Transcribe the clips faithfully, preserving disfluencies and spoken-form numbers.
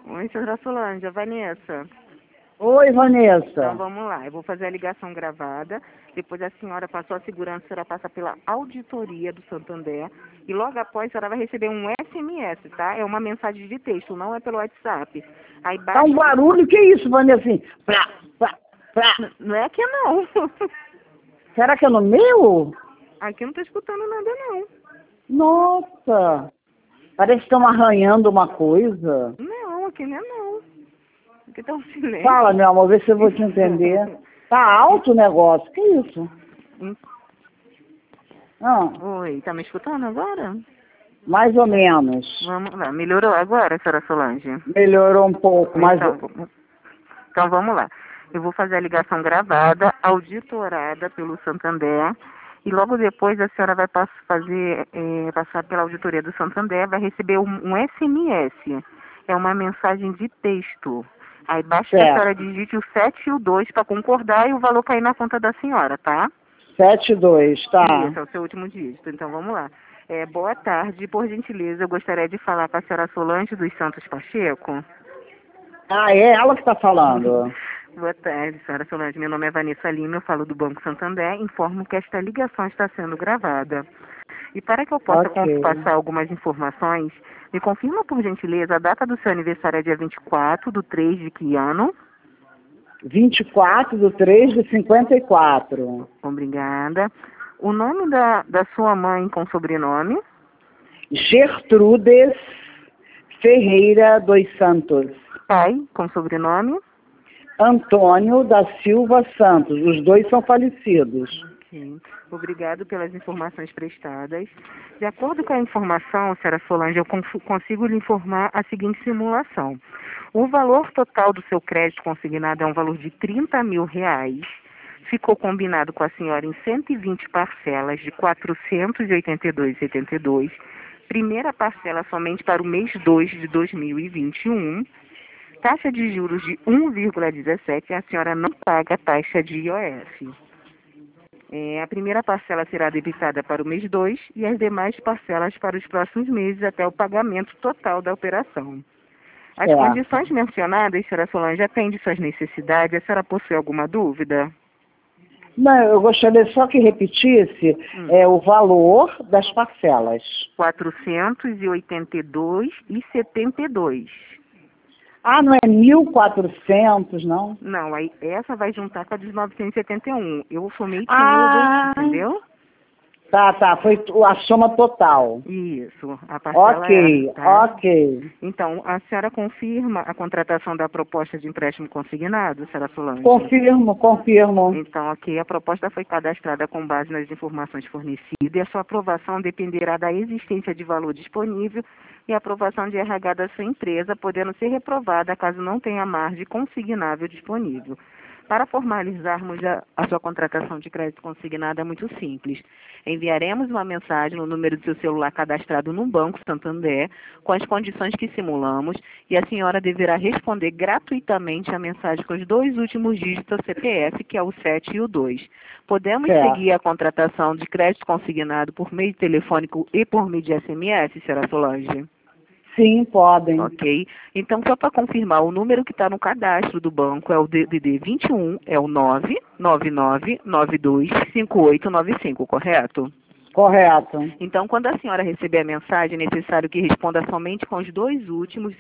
Oi, senhora Solange, a Vanessa. Oi, Então Vanessa. vamos lá, eu vou fazer a ligação gravada, depois a senhora passou a segurança, a senhora passa pela auditoria do Santander e logo após a senhora vai receber um S M S, tá? É uma mensagem de texto, não é pelo WhatsApp. Aí Tá um baixa... barulho, que isso, Vanessa? Assim, plá, plá, plá. N- Não é aqui não. Será que é no meu? Aqui não tô escutando nada não. Nossa, parece que estão arranhando uma coisa. Não, aqui não é não. Aqui tá um silêncio. Fala, meu amor, vê se eu vou te entender. Tá alto o negócio, que isso? Ah, Oi, tá me escutando agora? mais ou menos. Vamos lá, melhorou agora, senhora Solange? Melhorou um pouco, mas... Então, vamos- então vamos lá. Eu vou fazer a ligação gravada, auditorada pelo Santander, e logo depois a senhora vai pass- fazer, eh, passar pela auditoria do Santander, vai receber um, um S M S. É uma mensagem de texto. Aí basta que a senhora Certo. digite o sete e o dois para concordar e o valor cair na conta da senhora, tá? Sete, dois, tá. Isso, é o seu último dígito. Então vamos lá. É, boa tarde, por gentileza, eu gostaria de falar com a senhora Solange dos Santos Pacheco. Ah, é ela que tá falando. Boa tarde, senhora Solange. Meu nome é Vanessa Lima, eu falo do Banco Santander. Informo que esta ligação está sendo gravada. E para que eu possa con- Ok. passar algumas informações, me confirma, por gentileza, a data do seu aniversário é dia vinte e quatro do três de que ano? vinte e quatro do três de cinquenta e quatro. Obrigada. O nome da, da sua mãe com sobrenome? Gertrudes Ferreira dos Santos. Pai com sobrenome? Antônio da Silva Santos. Os dois são falecidos. Sim. Obrigado pelas informações prestadas. De acordo com a informação, senhora Solange, eu conf- consigo lhe informar a seguinte simulação. O valor total do seu crédito consignado é um valor de trinta mil reais. Ficou combinado com a senhora em cento e vinte parcelas de quatrocentos e oitenta e dois reais e setenta e dois centavos. Primeira parcela somente para o mês dois de dois mil e vinte e um. Taxa de juros de um vírgula dezessete e a senhora não paga taxa de I O F. É, a primeira parcela será debitada para o mês dois e as demais parcelas para os próximos meses até o pagamento total da operação. As Certo. condições mencionadas, senhora Solange, atende suas necessidades. A senhora possui alguma dúvida? Não, eu gostaria só que repetisse Hum. é, o valor das parcelas. quatrocentos e oitenta e dois reais e setenta e dois centavos. Ah, não é mil e quatrocentos, não? Não, aí essa vai juntar com a dos novecentos e setenta e um. Eu somei tudo, Ah, entendeu? tá, tá. Foi a soma total. Isso, a parcela é, Ok, tá? ok. Então, a senhora confirma a contratação da proposta de empréstimo consignado, senhora Solange? Confirmo, confirmo. Então, ok, a proposta foi cadastrada com base nas informações fornecidas e a sua aprovação dependerá da existência de valor disponível e a aprovação de R H da sua empresa, podendo ser reprovada caso não tenha margem consignável disponível. Para formalizarmos a, a sua contratação de crédito consignado é muito simples. Enviaremos uma mensagem no número do seu celular cadastrado no Banco Santander com as condições que simulamos e a senhora deverá responder gratuitamente a mensagem com os dois últimos dígitos do C P F, que é o sete e o dois. Podemos Certo. seguir a contratação de crédito consignado por meio telefônico e por meio de S M S, senhora Solange? Sim, podem. Ok. Então, só para confirmar, o número que está no cadastro do banco é o D D D vinte e um, é o nove nove nove nove dois cinco oito nove cinco, correto? Correto. Então, quando a senhora receber a mensagem, é necessário que responda somente com os dois últimos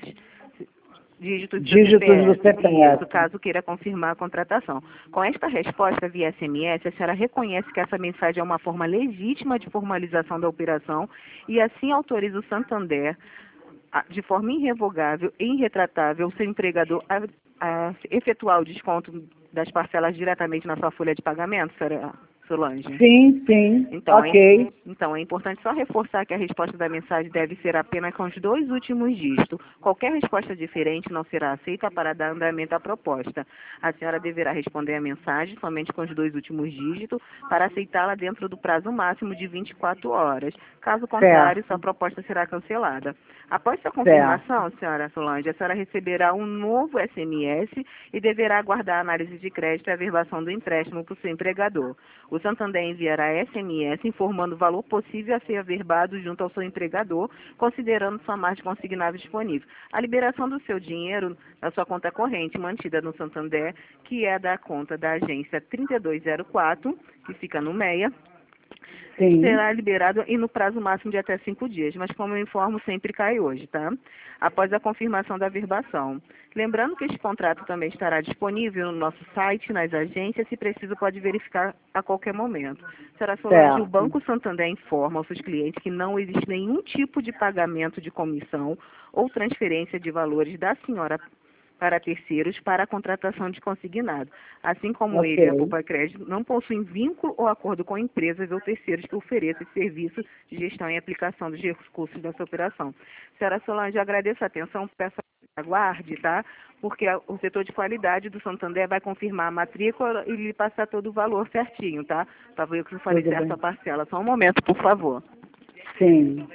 dígitos do Dígitos do C P F. C P F. Isso, caso queira confirmar a contratação. Com esta resposta via S M S, a senhora reconhece que essa mensagem é uma forma legítima de formalização da operação e assim autoriza o Santander a- de forma irrevogável e irretratável, o seu empregador a, a efetuar o desconto das parcelas diretamente na sua folha de pagamento, senhora Solange? Sim, sim. Então, é, Ok. então, é importante só reforçar que a resposta da mensagem deve ser apenas com os dois últimos dígitos. Qualquer resposta diferente não será aceita para dar andamento à proposta. A senhora deverá responder a mensagem somente com os dois últimos dígitos para aceitá-la dentro do prazo máximo de vinte e quatro horas. Caso contrário, Certo. sua proposta será cancelada. Após sua confirmação, senhora Solange, a senhora receberá um novo S M S e deverá aguardar a análise de crédito e a averbação do empréstimo por seu empregador. O Santander enviará S M S informando o valor possível a ser averbado junto ao seu empregador, considerando sua margem consignável disponível. A liberação do seu dinheiro na sua conta corrente, mantida no Santander, que é da conta da agência trinta e dois zero quatro, que fica no MEIA, Sim. será liberado e no prazo máximo de até cinco dias, mas como eu informo, sempre cai hoje, tá? Após a confirmação da averbação. Lembrando que este contrato também estará disponível no nosso site, nas agências, se preciso pode verificar a qualquer momento. Senhora Solange, o Certo. Banco Santander informa aos seus clientes que não existe nenhum tipo de pagamento de comissão ou transferência de valores da senhora para terceiros para a contratação de consignado. Assim como Ok. ele, a Poupa Crédito, não possuem vínculo ou acordo com empresas ou terceiros que ofereçam esse serviço de gestão e aplicação dos recursos dessa operação. Senhora Solange, eu agradeço a atenção, peço que aguarde, tá? Porque a- o setor de qualidade do Santander vai confirmar a matrícula e lhe passar todo o valor certinho, tá? Para ver que não falei Tudo certo bem. a parcela. Só um momento, por favor. Sim.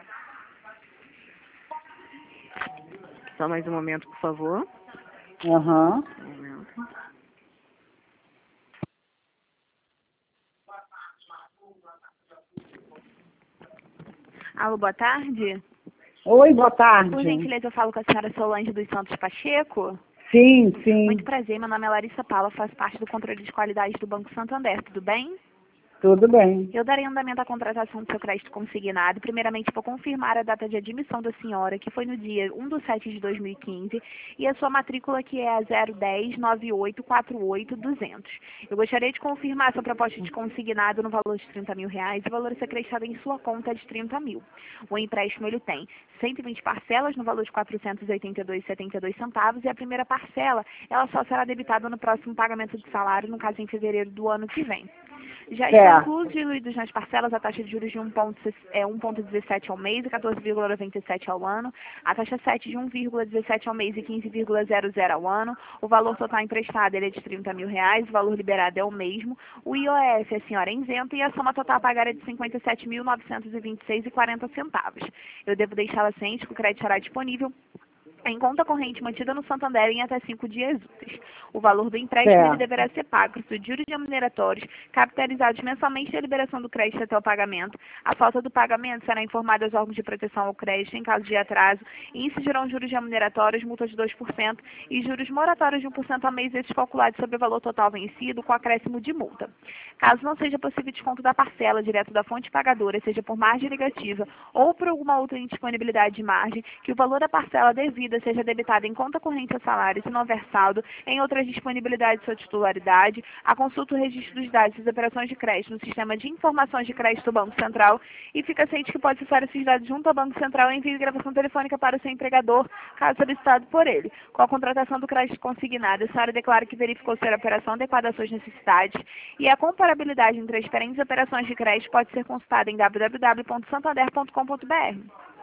Só mais um momento, por favor. Aham. Um momento. Alô, boa tarde. Oi, boa Por tarde. gentileza, eu falo com a senhora Solange dos Santos Pacheco. Sim, sim. Muito prazer, meu nome é Larissa Paula, faço parte do controle de qualidade do Banco Santander, tudo bem? Tudo bem. Eu darei andamento à contratação do seu crédito consignado. Primeiramente, vou confirmar a data de admissão da senhora, que foi no dia um de setembro de dois mil e quinze, e a sua matrícula, que é a zero dez, nove oito quatro oito, duzentos. Eu gostaria de confirmar sua proposta de consignado no valor de trinta mil reais e o valor a ser acrescido em sua conta é de trinta mil. O empréstimo, ele tem cento e vinte parcelas no valor de quatrocentos e oitenta e dois reais e setenta e dois centavos, e a primeira parcela, ela só será debitada no próximo pagamento de salário, no caso em fevereiro do ano que vem. Já estão Certo. incluídos nas parcelas a taxa de juros de um vírgula dezessete ao mês e quatorze vírgula noventa e sete ao ano, a taxa sete de um vírgula dezessete ao mês e quinze vírgula zero zero ao ano, o valor total emprestado ele é de trinta mil reais, o valor liberado é o mesmo, o I O F a senhora é isenta e a soma total a pagar é de cinquenta e sete mil novecentos e vinte e seis reais e quarenta centavos. Eu devo deixá-la ciente que o crédito estará disponível em conta corrente mantida no Santander em até cinco dias úteis. O valor do empréstimo ele Certo. deverá ser pago por juros remuneratórios capitalizados mensalmente da liberação do crédito até o pagamento. A falta do pagamento será informada aos órgãos de proteção ao crédito em caso de atraso e incidirão juros remuneratórios, multa de dois por cento e juros moratórios de um por cento ao mês, esses calculados sobre o valor total vencido com acréscimo de multa. Caso não seja possível desconto da parcela direto da fonte pagadora, seja por margem negativa ou por alguma outra indisponibilidade de margem, que o valor da parcela devida seja debitado em conta corrente a salário, se não houver saldo, em outras disponibilidades de sua titularidade, a consulta o registro dos dados das operações de crédito no sistema de informações de crédito do Banco Central e fica ciente que pode acessar esses dados junto ao Banco Central e envie gravação telefônica para o seu empregador, caso solicitado por ele. Com a contratação do crédito consignado, a senhora declara que verificou ser a operação adequada às suas necessidades e a comparabilidade entre as diferentes operações de crédito pode ser consultada em w w w ponto santander ponto com ponto b r.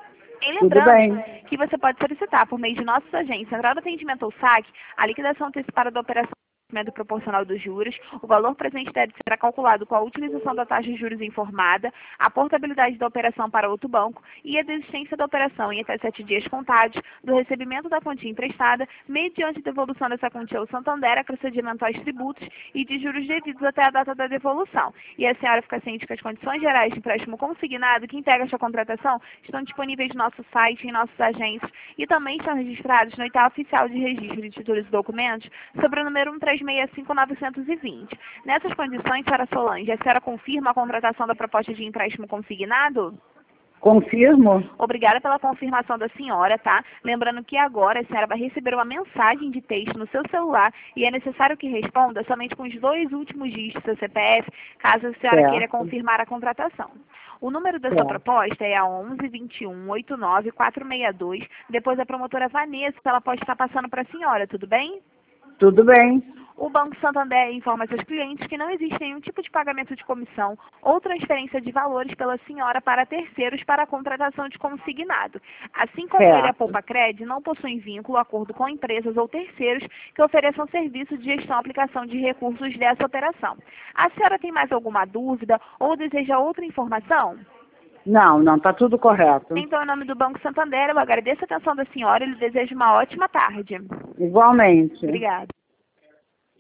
E Tudo lembrando bem. que você pode solicitar, por meio de nossas agências, Central de Atendimento ou S A C, a liquidação antecipada da operação proporcional dos juros, o valor presente deve ser calculado com a utilização da taxa de juros informada, a portabilidade da operação para outro banco e a desistência da operação em até sete dias contados do recebimento da quantia emprestada, mediante devolução dessa quantia ao Santander, a procedimento aos tributos e de juros devidos até a data da devolução. E a senhora fica ciente que as condições gerais de empréstimo consignado que integram esta contratação estão disponíveis no nosso site, em nossas agências e também estão registrados no oitavo oficial de registro de títulos e documentos sobre o número um três seis cinco nove dois zero. Nessas condições, senhora Solange, a senhora confirma a contratação da proposta de empréstimo consignado? Confirmo? Obrigada pela confirmação da senhora, tá? Lembrando que agora a senhora vai receber uma mensagem de texto no seu celular e é necessário que responda somente com os dois últimos dígitos do seu C P F, caso a senhora Certo. queira confirmar a contratação. O número da sua Certo. proposta é a onze, vinte e um, oitenta e nove, quatrocentos e sessenta e dois. Depois a promotora Vanessa, ela pode estar passando para a senhora, tudo bem? Tudo bem. O Banco Santander informa seus clientes que não existe nenhum tipo de pagamento de comissão ou transferência de valores pela senhora para terceiros para a contratação de consignado. Assim como ele, a Certo. Poupa Cred, não possui vínculo, acordo com empresas ou terceiros que ofereçam serviço de gestão e aplicação de recursos dessa operação. A senhora tem mais alguma dúvida ou deseja outra informação? Não, não, está tudo correto. Então, em nome do Banco Santander, eu agradeço a atenção da senhora e lhe desejo uma ótima tarde. Igualmente. Obrigada.